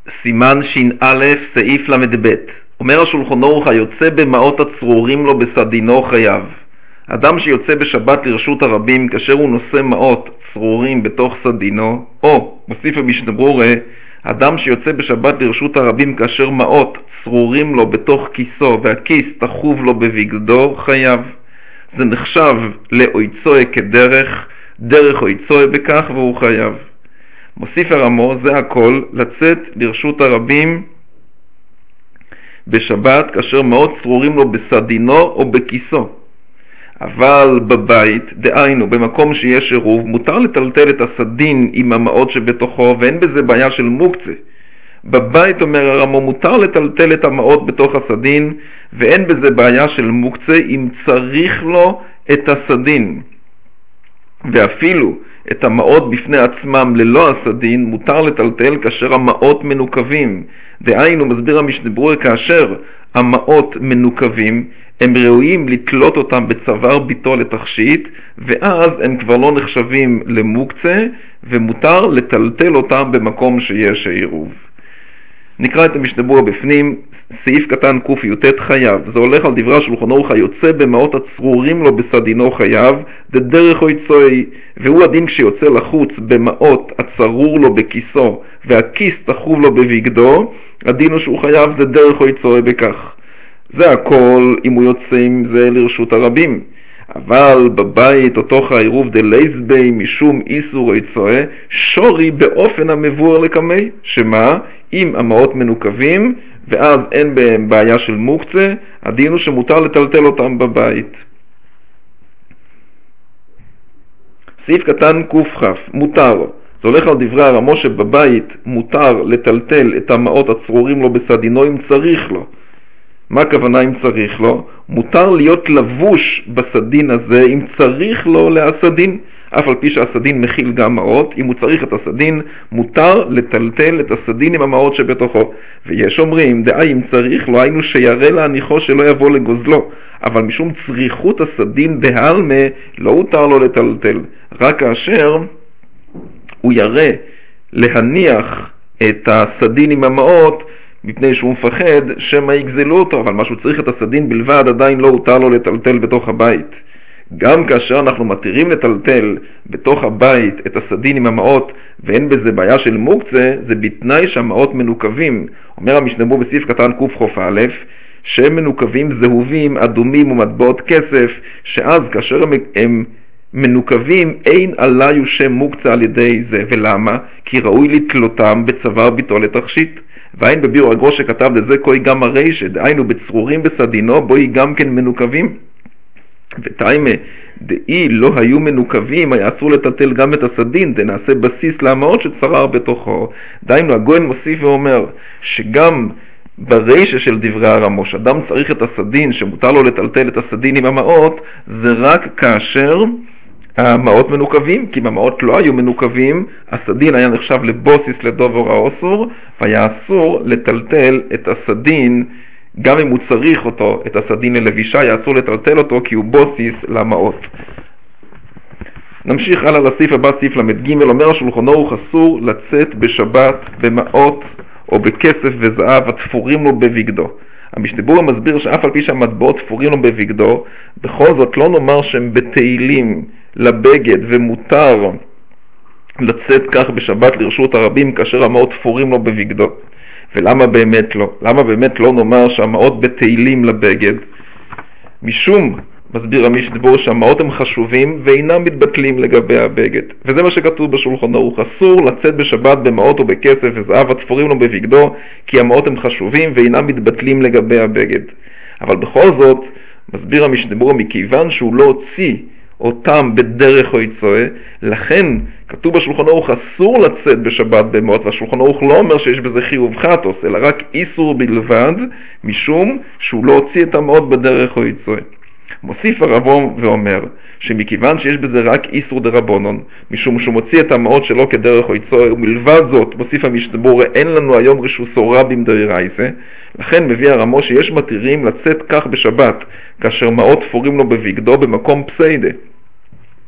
סימן ש"א סעיף למ"ב. אומר השולחן ערוך, היוצא במעות הצרורים לו בסדינו חייב. אדם שיוצא בשבת לרשות הרבים כאשר הוא נושא מעות צרורים בתוך סדינו, או מוסיף המשנה ברורה, אדם שיוצא בשבת לרשות הרבים כאשר מעות צרורים לו בתוך כיסו והכיס תחוב לו בבגדו, חייב. זה נחשב לאויצוי כדרך, דרך אויצוי בכך והוא חייב. מוסיף הרמו, זה הכל, לצאת לרשות הרבים בשבת כאשר מעות צרורים לו בסדינו או בכיסו. אבל בבית, דהיינו במקום שיש עירוב, מותר לטלטל את הסדין עם המעות שבתוכו, ואין בזה בעיה של מוקצה. בבית, אומר הרמו, מותר לטלטל את המעות בתוך הסדין, ואין בזה בעיה של מוקצה אם צריך לו את הסדין. ואפילו את המעות בפני עצמם ללא הסדין מותר לטלטל כאשר המעות מנוקבים. דהיינו, מסביר המשנה ברורה, כאשר המעות מנוקבים הם ראויים לתלות אותם בצוואר ביתו לתכשיט, ואז הם כבר לא נחשבים למוקצה ומותר לטלטל אותם במקום שיש עירוב. נקרא את המשנה ברורה בפנים. סעיף קטן קי"ט חייב. זה הולך על דברי השולחן ערוך, היוצא במעות הצרורים לו בסדינו חייב, דרך אויצוי, והוא הדין כשיוצא לחוץ במעות הצרור לו בכיסו והכיס תחוב לו בבגדו, הדין הוא שהוא חייב, זה דרך אויצוי בכך. זה הכל אם הוא יוצא עם זה לרשות הרבים. אבל בבית או תוך העירוב דלייזבי משום איסור אויצוי שורי באופן המבואר לקמי, שמה? אם המעות מנוקבים ואז אין בהם בעיה של מוקצה, הדין הוא שמותר לטלטל אותם בבית. סעיף קטן ק"כ, מותר. זה הולך על דברי הרמו שבבית מותר לטלטל את המעות הצרורים לו בסדינו אם צריך לו. מה הכוונה אם צריך לו? מותר להיות לבוש בסדין הזה אם צריך לו להסדין, אף על פי שהסדין מכיל גם מעות. אם הוא צריך את הסדין, מותר לטלטל את הסדין עם המעות שבתוכו. ויש אומרים, דאי אם צריך לו, היינו שירא להניחו שלא יבוא לגוזלו, אבל משום צריכות הסדין בהלמה לא הותר לו לטלטל, רק כאשר הוא ירא להניח את הסדין עם המעות מפני שהוא מפחד שמא יגזלו אותו, אבל מה שהוא צריך את הסדין בלבד עדיין לא הותר לו לטלטל בתוך הבית. גם כאשר אנחנו מתירים לטלטל בתוך הבית את הסדין עם המעות ואין בזה בעיה של מוקצה, זה בתנאי שהמעות מנוקבים. אומר המשנה ברורה בסעיף קטן קכ"א שהם מנוקבים זהובים, אדומים ומטבעות כסף, שאז כאשר הם מנוקבים אין עליו שם מוקצה על ידי זה. ולמה? כי ראוי לתלותם בצוואר ביתו לתכשיט. ואין בביאור הגרוש שכתב לזה כוי גם הרישא, דהיינו בצרורים בסדינו בו היא גם כן מנוקבים. ותיימה דאי לא היו מנוקבים היה אסור לטלטל גם את הסדין, זה נעשה בסיס להמעות שצרר בתוכו. דהיינו הגויין מוסיף ואומר שגם ברישא של דברי הרמו שאדם צריך את הסדין, שמותר לו לטלטל את הסדין עם המעות, זה רק כאשר המעות מנוקבים, כי אם המעות לא היו מנוקבים, הסדין היה נחשב לבוסיס לדובר האוסור, והיה אסור לטלטל את הסדין, גם אם הוא צריך אותו, את הסדין ללבישה, היה אסור לטלטל אותו כי הוא בוסיס למעות. נמשיך הלאה לסעיף הבא, סעיף למ"ג. אומר השולחן ערוך, אסור לצאת בשבת במעות או בכסף וזהב התפורים לו בבגדו. המשנה ברורה מסביר שאף על פי שהמטבעות תפורים לו בבגדו, בכל זאת לא נאמר שהם בתהילים לבגד ומותר לצאת כך בשבת לרשות הרבים כאשר המעות תפורים לו בבגדו. ולמה באמת לא? למה באמת לא נאמר שהמעות בתהילים לבגד? משום, מסביר המשנה ברורה, שהמעות הם חשובים ואינם מתבטלים לגבי הבגד. וזה מה שכתוב בשולחן ערוך, אסור לצאת בשבת במעות או בכסף וזהב התפורים לו בבגדו, כי המעות הם חשובים ואינם מתבטלים לגבי הבגד. אבל בכל זאת, מסביר המשנה ברורה, מכיוון שהוא לא הוציא אותם בדרך אויצוי, לכן כתוב בשולחן ערוך אסור לצאת בשבת במעות, והשולחן ערוך לא אומר שיש בזה חיוב חטוס, אלא רק איסור בלבד, משום שהוא לא הוציא את המעות בדרך אויצוי. מוסיף הרבו ואומר שמכיוון שיש בזה רק איסור דרבנן, משום שהוא מוציא את המעות שלו כדרך אויצוי, ומלבד זאת מוסיף המשנה ברורה אין לנו היום רשוסו רבים דאורייתא, לכן מביא הרמו שיש מתירים לצאת כך בשבת כאשר מעות תפורים לו בבגדו במקום פסיידה,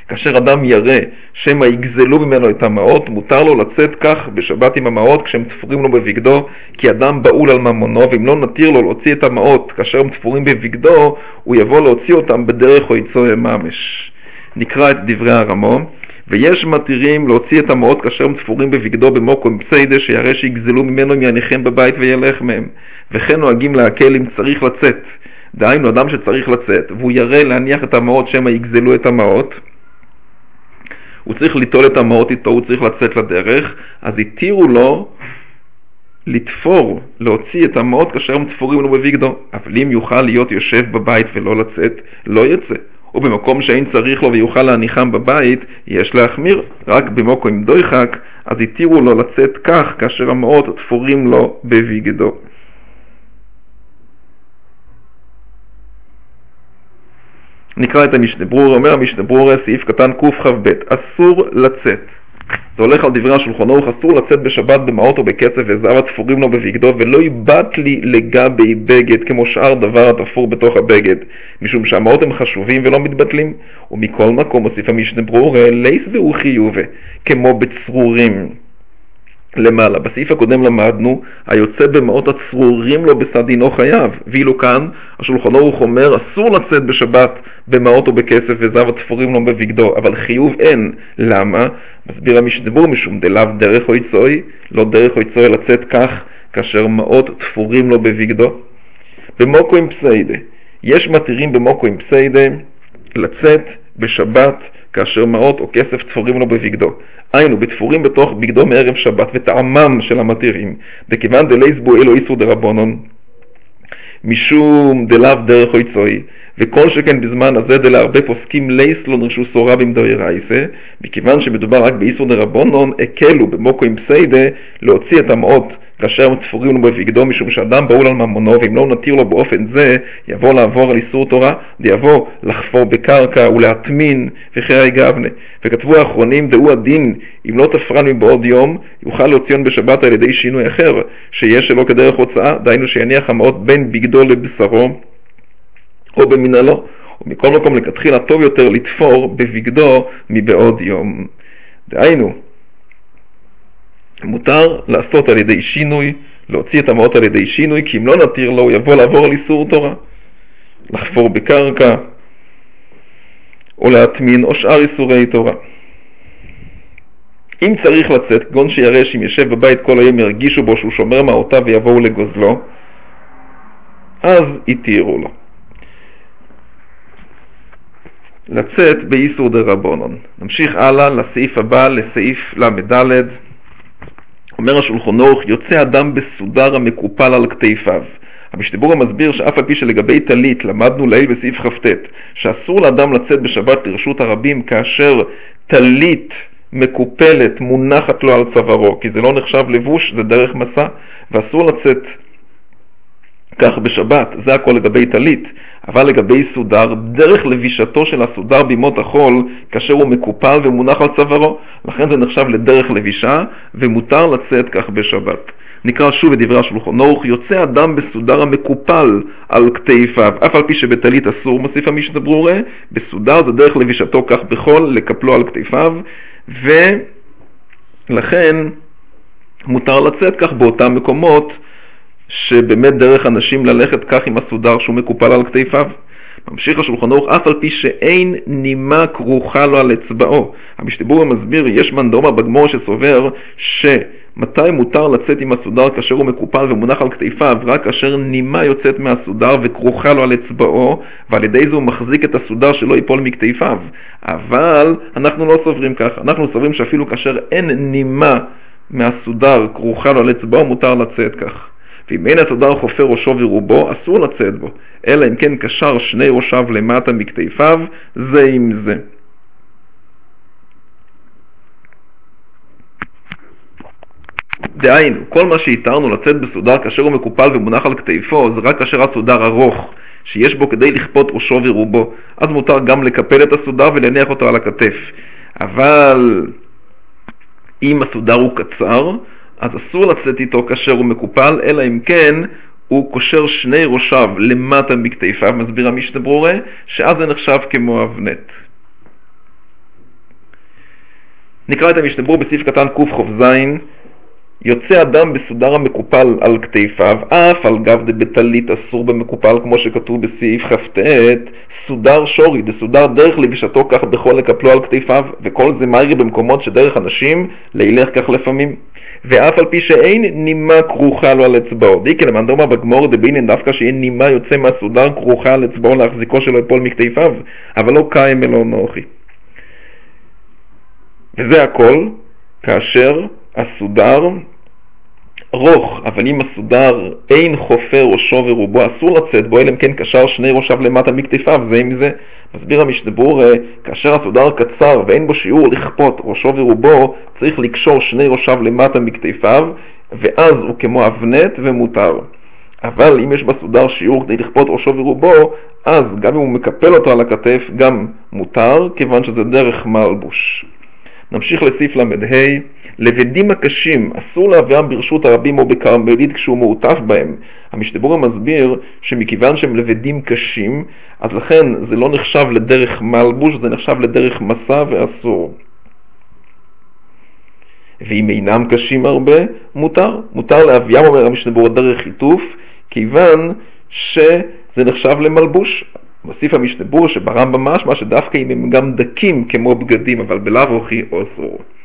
כאשר אדם ירא שמא יגזלו ממנו את המעות, מותר לו לצאת כך בשבת עם המעות כשהם תפורים לו בבגדו, כי אדם באול על ממונו, ואם לא נתיר לו להוציא את המעות כאשר הם תפורים בבגדו, הוא יבוא להוציא אותם בדרך או יצוא ממש. נקרא את דברי הרמו. ויש מתירים להוציא את המעות כאשר הם תפורים בבגדו במוקו עם פסיידה, שירא שיגזלו ממנו אם יניחם בבית וילך מהם. וכן נוהגים להקל אם צריך לצאת. דהיינו, אדם שצריך לצאת והוא ירא להניח את המעות שמא יגזלו את המעות, הוא צריך ליטול את המעות איתו, הוא צריך לצאת לדרך, אז התירו לו לתפור, להוציא את המעות כאשר הם תפורים לו בבגדו. אבל אם יוכל להיות יושב בבית ולא לצאת, לא יצא. ובמקום שאין צריך לו ויוכל להניחם בבית, יש להחמיר. רק במקום עם דויחק, אז התירו לו לצאת כך כאשר המעות תפורים לו בבגדו. נקרא את המשנה ברורה. אומר המשנה ברורה, סעיף קטן קכ"ב, אסור לצאת. זה הולך על דברי השולחן ערוך, אסור לצאת בשבת במעות או בקצף וזהב התפורים לו בבגדו, ולא יבט לי לגבי בגד כמו שאר דבר התפור בתוך הבגד, משום שהמעות הם חשובים ולא מתבטלים. ומכל מקום מוסיף המשנה ברורה, לייס והוא חיובה, כמו בצרורים. למעלה, בסעיף הקודם למדנו, היוצא במעות הצרורים לו בסדינו חייב, ואילו כאן השולחן ערוך אומר אסור לצאת בשבת במעות או בכסף וזהב התפורים לו בבגדו, אבל חיוב אין. למה? מסביר המשנה ברורה, משום דלאו דרך או יצואי, לא דרך או יצואי לצאת כך כאשר מעות תפורים לו בבגדו. במוקו עם פסיידה, יש מתירים במוקו עם פסיידה לצאת בשבת כאשר מעות או כסף תפורים לו בבגדו. היינו, בתפורים בתוך בגדו מערב שבת וטעמם של המתירים, דכיוון דלייסבו אלו איסור דרבנון, משום דלאו דרך או יצואי, וכל שכן בזמן הזה דלהרבה פוסקים לייס לא נרשו סורה במדוירייסה, מכיוון שמדובר רק באיסור דרבנון, הקלו במוקו עם פסיידה להוציא את המעות כאשר הם תפורים לו בבגדו, משום שאדם באול על ממונו, ואם לא נתיר לו באופן זה, יבוא לעבור על איסור תורה, ויבוא לחפור בקרקע ולהטמין וחיי גבנה. וכתבו האחרונים, דעו הדין, אם לא תפרן מבעוד יום, יוכל להוציאון בשבת על ידי שינוי אחר, שיש שלא כדרך הוצאה, דהיינו שיניח המעות בין בגדו לבשרו, או במנהלו. ומכל מקום לכתחילה טוב יותר לתפור בבגדו מבעוד יום. דהיינו, מותר לעשות על ידי שינוי, להוציא את המעות על ידי שינוי, כי אם לא נתיר לו, הוא יבוא לעבור על איסור תורה, לחפור בקרקע, או להטמין, או שאר איסורי תורה. אם צריך לצאת, כגון שירא שאם ישב בבית כל היום ירגישו בו שהוא שומר מעותיו ויבואו לגוזלו, אז יתירו לו. לצאת באיסור דרבנון. נמשיך הלאה לסעיף הבא, לסעיף למדלת. אומר השולחן ערוך, יוצא אדם בסודר המקופל על כתפיו. המשנה ברורה מסביר שאף על פי שלגבי טלית למדנו לעיל בסעיף כ"ט, שאסור לאדם לצאת בשבת לרשות הרבים כאשר טלית מקופלת מונחת לו על צווארו, כי זה לא נחשב לבוש, זה דרך מסע, ואסור לצאת כך בשבת, זה הכל לגבי טלית. אבל לגבי סודר, דרך לבישתו של הסודר בימות החול, כאשר הוא מקופל ומונח על צווארו, לכן זה נחשב לדרך לבישה, ומותר לצאת כך בשבת. נקרא שוב את דברי השולחן ערוך, יוצא אדם בסודר המקופל על כתפיו, אף על פי שבטלית אסור, מוסיף המשנה ברורה, בסודר זה דרך לבישתו כך בחול, לקפלו על כתפיו, ולכן מותר לצאת כך באותם מקומות, שבאמת דרך אנשים ללכת כך עם הסודר שהוא מקופל על כתפיו. ממשיך השולחן ערוך, אף על פי שאין נימה כרוכה לו על אצבעו. המשנה ברורה מסביר, יש מאן דאמר בגמרא שסובר שמתי מותר לצאת עם הסודר כאשר הוא מקופל ומונח על כתפיו, רק כאשר נימה יוצאת מהסודר וכרוכה לו על אצבעו, ועל ידי זה הוא מחזיק את הסודר שלא ייפול מכתפיו. אבל אנחנו לא סוברים כך, אנחנו סוברים שאפילו כאשר אין נימה מהסודר כרוכה לו על אצבעו, מותר לצאת כך. ואם אין הסודר חופר ראשו ורובו, אסור לצאת בו, אלא אם כן קשר שני ראשיו למטה מכתפיו, זה עם זה. דהיינו, כל מה שהתרנו לצאת בסודר כאשר הוא מקופל ומונח על כתפו, זה רק כאשר הסודר ארוך, שיש בו כדי לכפות ראשו ורובו, אז מותר גם לקפל את הסודר ולהניח אותו על הכתף. אבל אם הסודר הוא קצר, אז אסור לצאת איתו כאשר הוא מקופל, אלא אם כן הוא קושר שני ראשיו למטה מכתפיו, מסביר המשנה ברורה, שאז זה נחשב כמו אבנט. נקרא את המשנה בסעיף קטן קכ"ז. יוצא אדם בסודר המקופל על כתפיו, אף על גב דבטלית אסור במקופל, כמו שכתוב בסעיף כ"ט, סודר שורי, דסודר דרך לבישתו כך בכל לקפלו על כתפיו, וכל זה מהיר במקומות שדרך אנשים להילך כך לפעמים. ואף על פי שאין נימה כרוכה לו על אצבעו, דיקן למאן דאמר בגמור דבינן דווקא שאין נימה יוצא מהסודר כרוכה על אצבעו להחזיקו שלו יפול מכתפיו, אבל לא קיים אלא נוחי. וזה הכל כאשר הסודר רוך, אבל אם הסודר אין חופר ראשו ורובו, אסור לצאת בו, אלא אם כן קשר שני ראשיו למטה מכתפיו, זה עם זה. מסביר המשנה ברורה, כאשר הסודר קצר ואין בו שיעור לכפות ראשו ורובו, צריך לקשור שני ראשיו למטה מכתפיו, ואז הוא כמו אבנת ומותר. אבל אם יש בסודר שיעור כדי לכפות ראשו ורובו, אז גם אם הוא מקפל אותו על הכתף, גם מותר, כיוון שזה דרך מלבוש. נמשיך לסעיף ל"ה. לבדים הקשים אסור להביאם ברשות הרבים או בקרמלית כשהוא מעוטף בהם. המשנה ברורה מסביר שמכיוון שהם לבדים קשים, אז לכן זה לא נחשב לדרך מלבוש, זה נחשב לדרך מסע ואסור. ואם אינם קשים הרבה, מותר להביאם, אומר המשנה ברורה, דרך חיתוף, כיוון שזה נחשב למלבוש. מוסיף המשנה ברורה שברמב"ם משמע שדווקא אם הם גם דקים כמו בגדים, אבל בלאו הכי אסור.